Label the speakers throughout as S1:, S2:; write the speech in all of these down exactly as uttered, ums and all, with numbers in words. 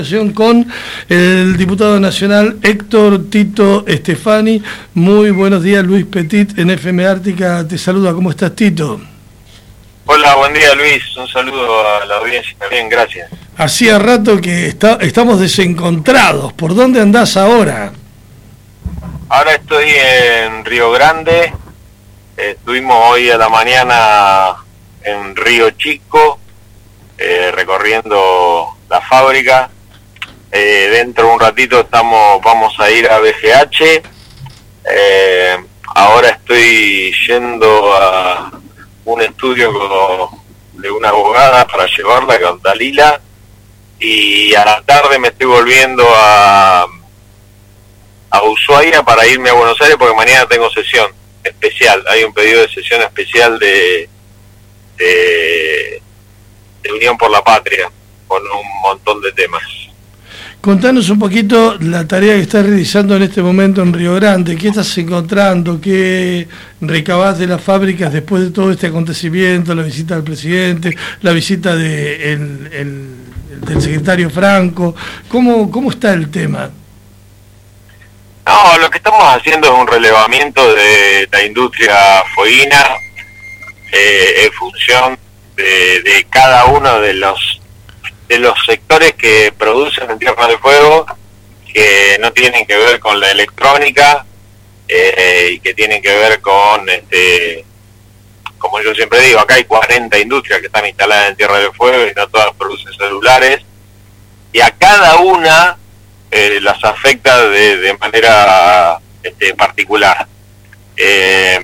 S1: Con el diputado nacional Héctor Tito Stefani. Muy buenos días, Luis Petit en F M Ártica te saluda. ¿Cómo estás, Tito?
S2: Hola, buen día, Luis. Un saludo a la audiencia. Bien, gracias.
S1: Hacía rato que está, estamos desencontrados. ¿Por dónde andás ahora?
S2: Ahora estoy en Río Grande. Estuvimos hoy a la mañana en Río Chico, eh, recorriendo la fábrica. Eh, dentro de un ratito estamos vamos a ir a B G H. Eh, ahora estoy yendo a un estudio con, de una abogada para llevarla con Dalila, y a la tarde me estoy volviendo a a Ushuaia para irme a Buenos Aires, porque mañana tengo sesión especial. Hay un pedido de sesión especial de de, de Unión por la Patria con un montón de temas.
S1: Contanos un poquito la tarea que estás realizando en este momento en Río Grande. ¿Qué estás encontrando? ¿Qué recabás de las fábricas después de todo este acontecimiento? La visita del presidente, la visita de el, el, del secretario Franco. ¿Cómo, cómo está el tema?
S2: No, lo que estamos haciendo es un relevamiento de la industria fueguina eh, en función de, de cada uno de los de los sectores que producen en Tierra del Fuego, que no tienen que ver con la electrónica eh, y que tienen que ver con, este como yo siempre digo, acá hay cuarenta industrias que están instaladas en Tierra del Fuego y no todas producen celulares, y a cada una eh, las afecta de, de manera este, particular. Eh,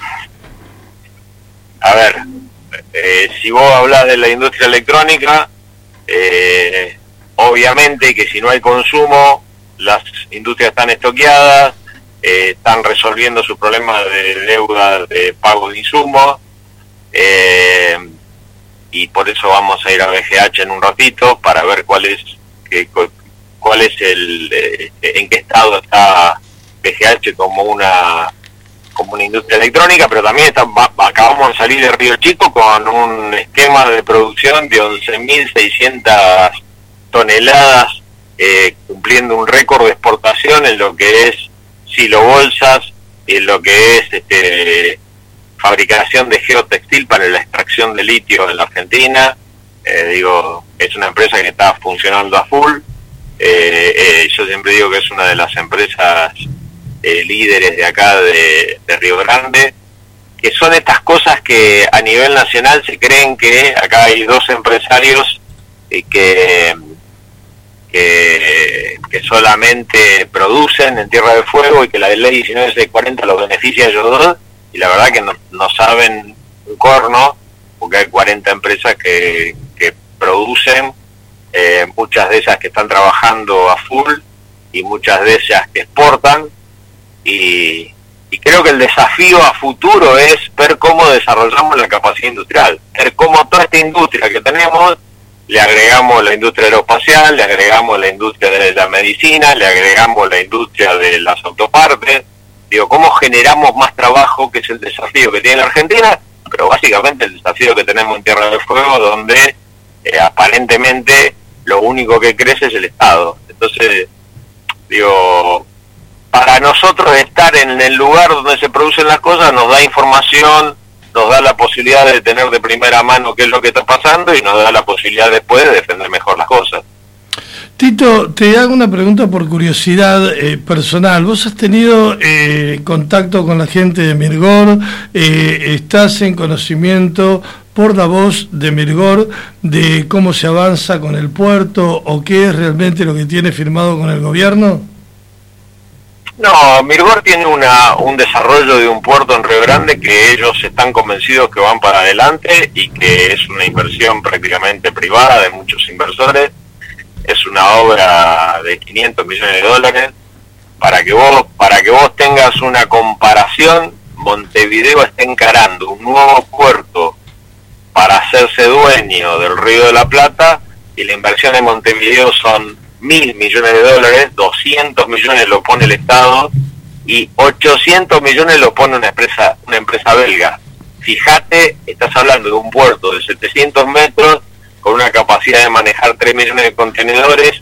S2: a ver, eh, si vos hablas de la industria electrónica, Eh, obviamente que si no hay consumo, las industrias están estoqueadas, eh, están resolviendo sus problemas de deuda de pago de insumos, eh, y por eso vamos a ir a B G H en un ratito para ver cuál es que, cuál es el eh, en qué estado está B G H como una como una industria electrónica, pero también está, va, acabamos de salir de Río Chico con un esquema de producción de once mil seiscientas toneladas, eh, cumpliendo un récord de exportación en lo que es silobolsas y en lo que es este, fabricación de geotextil para la extracción de litio en la Argentina. Eh, digo, es una empresa que está funcionando a full. Eh, eh, yo siempre digo que es una de las empresas Eh, líderes de acá de, de Río Grande, que son estas cosas que a nivel nacional se creen que acá hay dos empresarios eh, que, que que solamente producen en Tierra del Fuego y que la ley diecinueve seiscientos cuarenta los beneficia a ellos dos, y la verdad que no, no saben un corno, porque hay cuarenta empresas que, que producen, eh, muchas de esas que están trabajando a full y muchas de esas que exportan. Y, y creo que el desafío a futuro es ver cómo desarrollamos la capacidad industrial, ver cómo toda esta industria que tenemos, le agregamos la industria aeroespacial, le agregamos la industria de la medicina, le agregamos la industria de las autopartes, digo, cómo generamos más trabajo, que es el desafío que tiene la Argentina, pero básicamente el desafío que tenemos en Tierra del Fuego, donde eh, aparentemente lo único que crece es el Estado. Entonces, digo, para nosotros estar en el lugar donde se producen las cosas nos da información, nos da la posibilidad de tener de primera mano qué es lo que está pasando y nos da la posibilidad después de defender mejor las cosas.
S1: Tito, te hago una pregunta por curiosidad eh, personal. ¿Vos has tenido eh, contacto con la gente de Mirgor? Eh, ¿Estás en conocimiento por la voz de Mirgor de cómo se avanza con el puerto o qué es realmente lo que tiene firmado con el gobierno?
S2: No, Mirgor tiene una, un desarrollo de un puerto en Río Grande que ellos están convencidos que van para adelante y que es una inversión prácticamente privada de muchos inversores. Es una obra de quinientos millones de dólares. Para que vos, para que vos tengas una comparación, Montevideo está encarando un nuevo puerto para hacerse dueño del Río de la Plata, y la inversión en Montevideo son mil millones de dólares, doscientos millones lo pone el Estado y ochocientos millones lo pone una empresa, una empresa belga. Fíjate, estás hablando de un puerto de setecientos metros con una capacidad de manejar tres millones de contenedores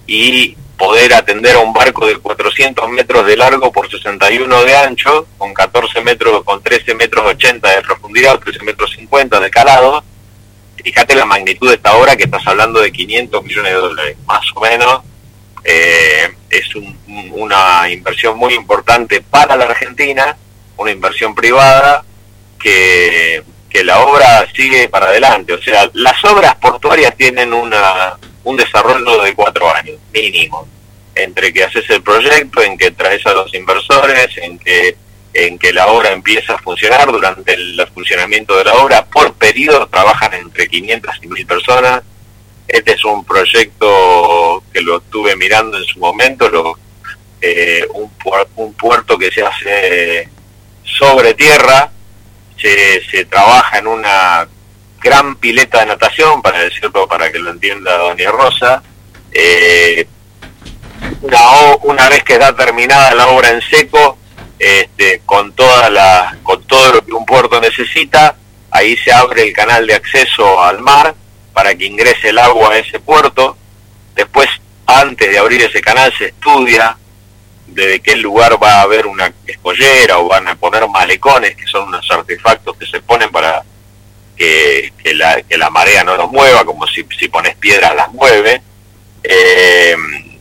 S2: y poder atender a un barco de cuatrocientos metros de largo por sesenta y uno de ancho, con catorce metros, con trece metros ochenta de profundidad, trece metros cincuenta de calado. Fíjate la magnitud de esta obra, que estás hablando de quinientos millones de dólares, más o menos. Eh, es un, una inversión muy importante para la Argentina, una inversión privada, que, que la obra sigue para adelante. O sea, las obras portuarias tienen una un desarrollo de cuatro años, mínimo, entre que haces el proyecto, en que traes a los inversores, en que en que la obra empieza a funcionar. Durante el funcionamiento de la obra, por periodo, trabajan entre quinientas y mil personas. Este es un proyecto que lo estuve mirando en su momento, lo, eh, un, puer, un puerto que se hace sobre tierra, se, se trabaja en una gran pileta de natación, para decirlo, para que lo entienda doña Rosa. Eh, una, una vez que está terminada la obra en seco, este, con toda la, con todo lo que un puerto necesita, ahí se abre el canal de acceso al mar para que ingrese el agua a ese puerto. Después, antes de abrir ese canal, se estudia desde qué lugar va a haber una escollera, o van a poner malecones, que son unos artefactos que se ponen para que, que, la, que la marea no los mueva, como si, si pones piedras las mueve. Eh,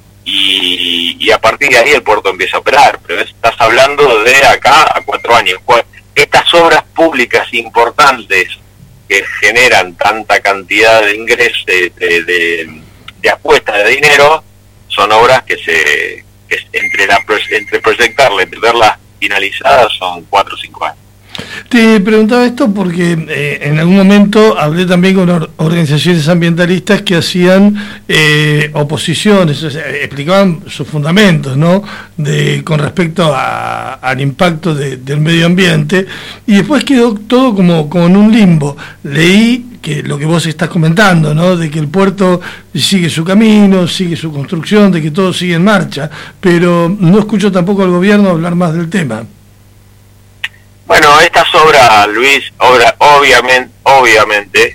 S2: y, y a partir de ahí el puerto empieza a operar. Pero estás hablando de acá a cuatro años. Estas obras públicas importantes que generan tanta cantidad de ingresos, de, de, de, de apuestas de dinero, son obras que se que entre la entre proyectarla y verlas finalizadas son cuatro o cinco años.
S1: Te preguntaba esto porque eh, en algún momento hablé también con or organizaciones ambientalistas que hacían eh, oposiciones, o sea, explicaban sus fundamentos, ¿no?, de con respecto a, al impacto de, del medio ambiente, y después quedó todo como, como en un limbo. Leí que lo que vos estás comentando, ¿no?, de que el puerto sigue su camino, sigue su construcción, de que todo sigue en marcha, pero no escucho tampoco al gobierno hablar más del tema.
S2: Bueno, estas obras, Luis, obra, obviamente, obviamente,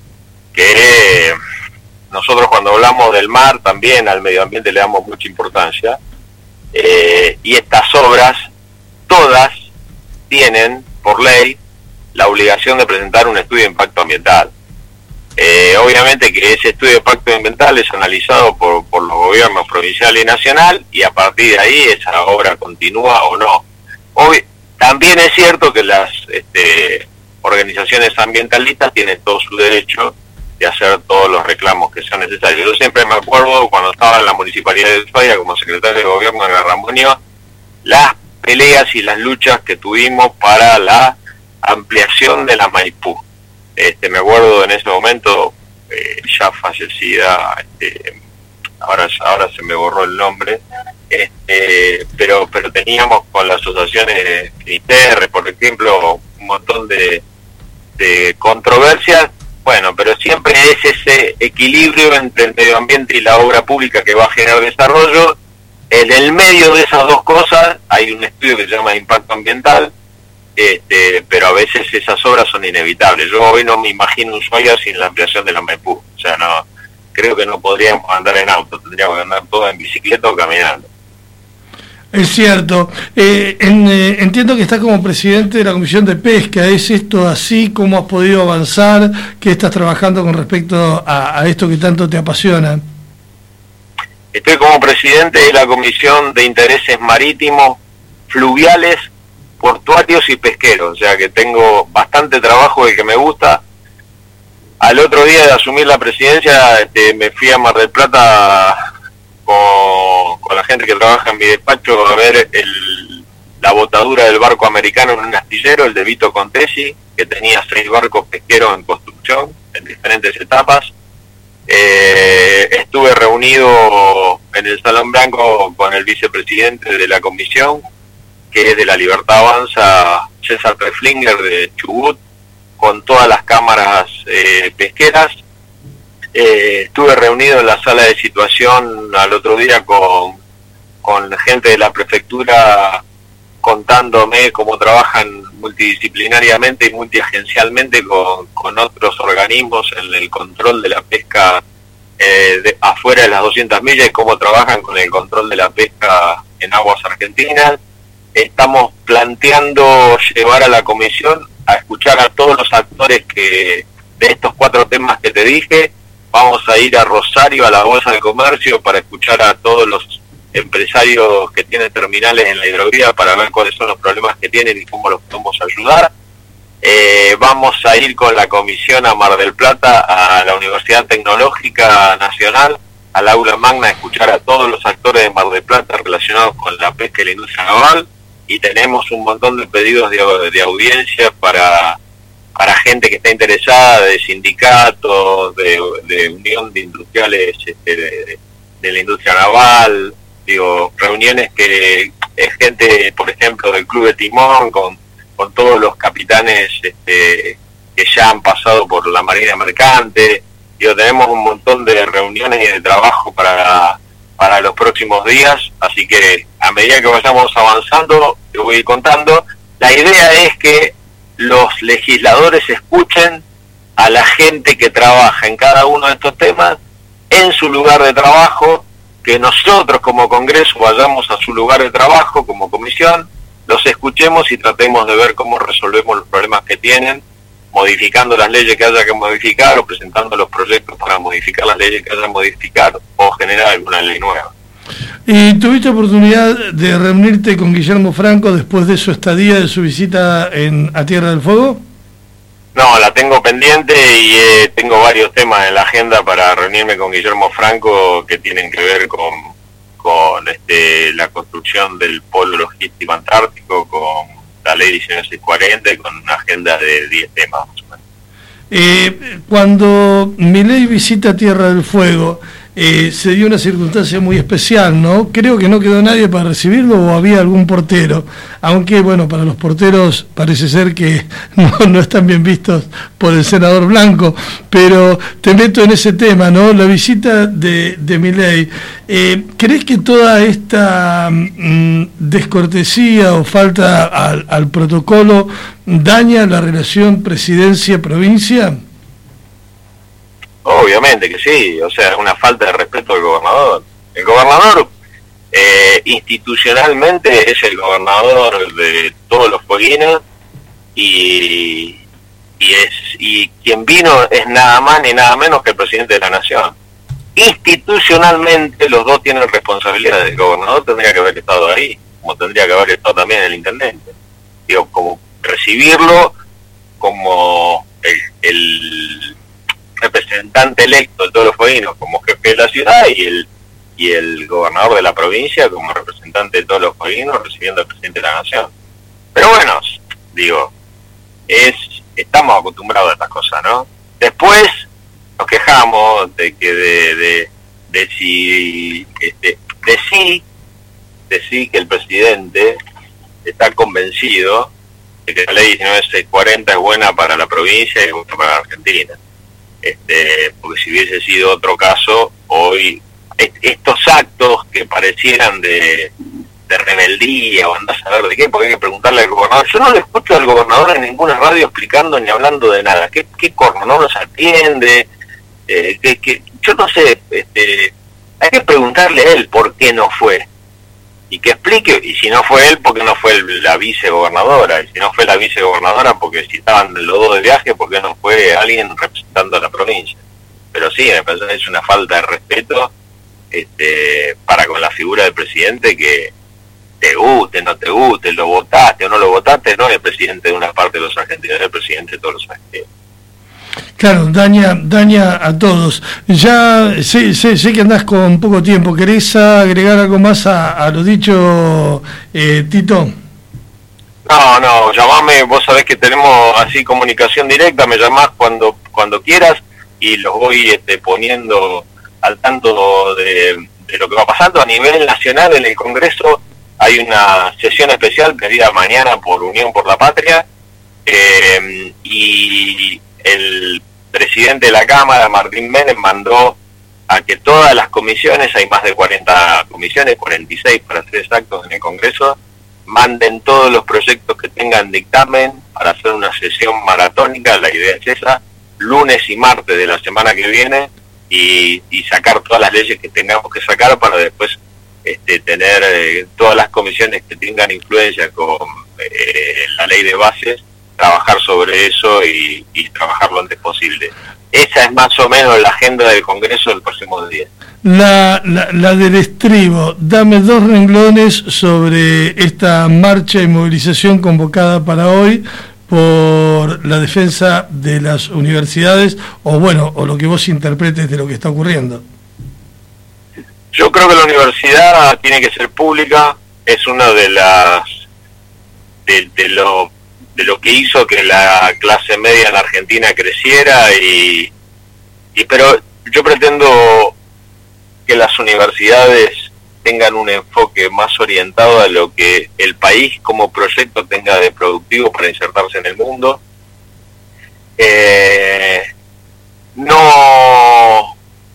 S2: que nosotros cuando hablamos del mar también al medio ambiente le damos mucha importancia, eh, y estas obras, todas, tienen, por ley, la obligación de presentar un estudio de impacto ambiental. Eh, obviamente que ese estudio de impacto ambiental es analizado por, por los gobiernos provincial y nacional, y a partir de ahí esa obra continúa o no. Obvi También es cierto que las este, organizaciones ambientalistas tienen todo su derecho de hacer todos los reclamos que sean necesarios. Yo siempre me acuerdo cuando estaba en la Municipalidad de Ushuaia como secretario de Gobierno de Garramuño, las peleas y las luchas que tuvimos para la ampliación de la Maipú. Este, me acuerdo en ese momento, eh, ya fallecida, este, ahora, ahora se me borró el nombre, Este, pero pero teníamos con las asociaciones I T R, por ejemplo, un montón de, de controversias. Bueno, pero siempre es ese equilibrio entre el medio ambiente y la obra pública que va a generar desarrollo. En el medio de esas dos cosas hay un estudio que se llama impacto ambiental, este, pero a veces esas obras son inevitables. Yo hoy no me imagino Ushuaia sin la ampliación de la Maipú. O sea, no, creo que no podríamos andar en auto, tendríamos que andar todo en bicicleta o caminando.
S1: Es cierto. Eh, en, eh, entiendo que estás como presidente de la Comisión de Pesca. ¿Es esto así? ¿Cómo has podido avanzar? ¿Qué estás trabajando con respecto a, a esto que tanto te apasiona?
S2: Estoy como presidente de la Comisión de Intereses Marítimos, Fluviales, Portuarios y Pesqueros. O sea que tengo bastante trabajo del que me gusta. Al otro día de asumir la presidencia, este, me fui a Mar del Plata Con, con la gente que trabaja en mi despacho a ver el, la botadura del barco americano en un astillero, el de Vito Contesi, que tenía seis barcos pesqueros en construcción en diferentes etapas. Eh, estuve reunido en el Salón Blanco con el vicepresidente de la comisión, que es de la Libertad Avanza, César Preflinger de Chubut, con todas las cámaras eh, pesqueras. Eh, estuve reunido en la sala de situación al otro día con, con gente de la prefectura contándome cómo trabajan multidisciplinariamente y multiagencialmente con, con otros organismos en el control de la pesca eh, de, afuera de las doscientas millas y cómo trabajan con el control de la pesca en aguas argentinas. Estamos planteando llevar a la comisión a escuchar a todos los actores que de estos cuatro temas que te dije. Vamos a ir a Rosario, a la Bolsa de Comercio, para escuchar a todos los empresarios que tienen terminales en la hidrovía para ver cuáles son los problemas que tienen y cómo los podemos ayudar. Eh, vamos a ir con la comisión a Mar del Plata, a la Universidad Tecnológica Nacional, al aula magna, a escuchar a todos los actores de Mar del Plata relacionados con la pesca y la industria naval, y tenemos un montón de pedidos de, de audiencia para, para gente que está interesada, de sindicatos, de, de unión de industriales este, de, de la industria naval, digo, reuniones que es gente, por ejemplo, del Club de Timón, con con todos los capitanes este, que ya han pasado por la Marina Mercante. Digo, tenemos un montón de reuniones y de trabajo para, para los próximos días, así que a medida que vayamos avanzando, te voy a ir contando. La idea es que los legisladores escuchen a la gente que trabaja en cada uno de estos temas en su lugar de trabajo, que nosotros como Congreso vayamos a su lugar de trabajo como comisión, los escuchemos y tratemos de ver cómo resolvemos los problemas que tienen, modificando las leyes que haya que modificar o presentando los proyectos para modificar las leyes que haya que modificar o generar alguna ley nueva.
S1: ¿Y tuviste oportunidad de reunirte con Guillermo Franco después de su estadía, de su visita en, a Tierra del Fuego?
S2: No, la tengo pendiente y eh, tengo varios temas en la agenda para reunirme con Guillermo Franco que tienen que ver con... con este, la construcción del polo logístico antártico, con la ley diecinueve mil seiscientos cuarenta y con una agenda de diez temas más o menos.
S1: Eh, cuando Milei visita Tierra del Fuego, eh, se dio una circunstancia muy especial, ¿no? Creo que no quedó nadie para recibirlo, o había algún portero, aunque bueno, para los porteros parece ser que no, no están bien vistos por el senador Blanco, pero te meto en ese tema, ¿no? La visita de, de Milei, eh, ¿crees que toda esta mm, descortesía o falta al, al protocolo daña la relación presidencia-provincia?
S2: Obviamente que sí, o sea, es una falta de respeto al gobernador. El gobernador eh, institucionalmente es el gobernador de todos los fueguinos y, y, es, y quien vino es nada más ni nada menos que el presidente de la nación. Institucionalmente los dos tienen responsabilidades. El gobernador tendría que haber estado ahí, como tendría que haber estado también el intendente. Digo, como recibirlo como el... el representante electo de todos los fueguinos como jefe de la ciudad y el y el gobernador de la provincia como representante de todos los fueguinos recibiendo al presidente de la nación. Pero bueno, digo, es estamos acostumbrados a estas cosas, ¿no? Después nos quejamos de que de de, de si este, de sí de sí que el presidente está convencido de que la ley diecinueve mil seiscientos cuarenta es buena para la provincia y buena para la Argentina. Este, porque si hubiese sido otro caso, hoy est estos actos que parecieran de, de rebeldía o andás a ver de qué, porque hay que preguntarle al gobernador. Yo no le escucho al gobernador en ninguna radio explicando ni hablando de nada. ¿Qué, qué corno? ¿No nos atiende? Eh, que, que, yo no sé, este, hay que preguntarle a él por qué no fue. Y que explique, y si no fue él, ¿por qué no fue el, la vicegobernadora? Y si no fue la vicegobernadora, porque si estaban los dos de viaje, ¿por qué no fue alguien representando a la provincia? Pero sí, me parece que es una falta de respeto este, para con la figura del presidente, que te guste, no te guste, lo votaste o no lo votaste, no es el presidente de una parte de los argentinos, es el presidente de todos los argentinos.
S1: Claro, daña daña a todos. Ya sé, sé, sé que andás con poco tiempo. ¿Querés agregar algo más a, a lo dicho, eh, Tito?
S2: No, no, llamame, vos sabés que tenemos así comunicación directa, me llamás cuando cuando quieras y los voy este, poniendo al tanto de, de lo que va pasando a nivel nacional. En el Congreso hay una sesión especial pedida mañana por Unión por la Patria eh, y el presidente de la Cámara, Martín Menem, mandó a que todas las comisiones, hay más de cuarenta comisiones, cuarenta y seis para ser exactos en el Congreso, manden todos los proyectos que tengan dictamen para hacer una sesión maratónica. La idea es esa, lunes y martes de la semana que viene, y, y sacar todas las leyes que tengamos que sacar para después este, tener eh, todas las comisiones que tengan influencia con eh, la ley de bases, trabajar sobre eso y, y trabajar lo antes posible. Esa es más o menos la agenda del Congreso del próximo día.
S1: La, la, la del estribo, dame dos renglones sobre esta marcha y movilización convocada para hoy por la defensa de las universidades, o bueno, o lo que vos interpretes de lo que está ocurriendo.
S2: Yo creo que la universidad tiene que ser pública, es una de las de, de lo de lo que hizo que la clase media en Argentina creciera y, y pero yo pretendo que las universidades tengan un enfoque más orientado a lo que el país como proyecto tenga de productivo para insertarse en el mundo. Eh, no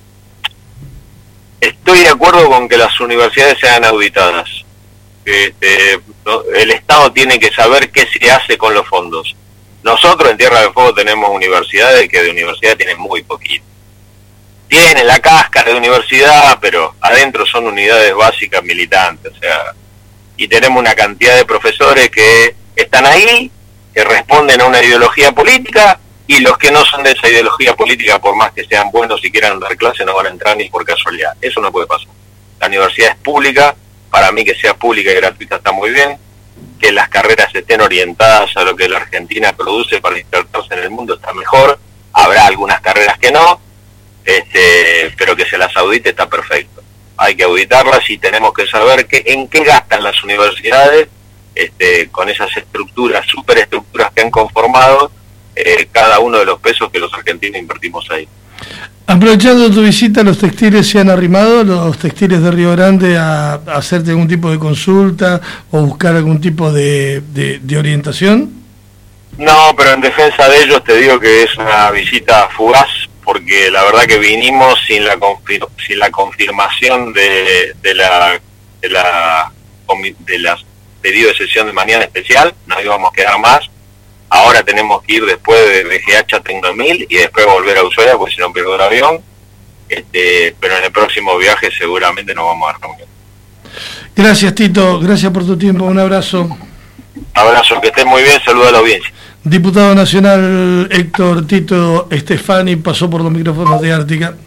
S2: estoy de acuerdo con que las universidades sean auditadas. Este, no, el Estado tiene que saber qué se hace con los fondos. Nosotros en Tierra del Fuego tenemos universidades que de universidad tienen muy poquito. Tienen la cáscara de universidad, pero adentro son unidades básicas militantes, o sea, y tenemos una cantidad de profesores que están ahí, que responden a una ideología política, y los que no son de esa ideología política, por más que sean buenos y quieran dar clase, no van a entrar ni por casualidad. Eso no puede pasar. La universidad es pública, para mí que sea pública y gratuita está muy bien, que las carreras estén orientadas a lo que la Argentina produce para insertarse en el mundo está mejor, habrá algunas carreras que no, Este, pero que se las audite está perfecto. Hay que auditarlas y tenemos que saber que, en qué gastan las universidades este, con esas estructuras, superestructuras que han conformado eh, cada uno de los pesos que los argentinos invertimos ahí.
S1: Aprovechando tu visita, ¿los textiles se han arrimado, los textiles de Río Grande, a, a hacerte algún tipo de consulta o buscar algún tipo de, de, de orientación?
S2: No, pero en defensa de ellos te digo que es una visita fugaz, porque la verdad que vinimos sin la confir sin la confirmación de, de la de la de las pedido de sesión de mañana especial, nos íbamos a quedar más. Ahora tenemos que ir después de B G H a Tecnomil y después volver a Ushuaia, porque si no pierdo el avión. Este, pero en el próximo viaje seguramente nos vamos a reunir.
S1: Gracias, Tito, gracias por tu tiempo, un abrazo.
S2: Abrazo, que estés muy bien, saluda a la audiencia.
S1: Diputado Nacional Héctor Tito Stefani pasó por los micrófonos de Ártica.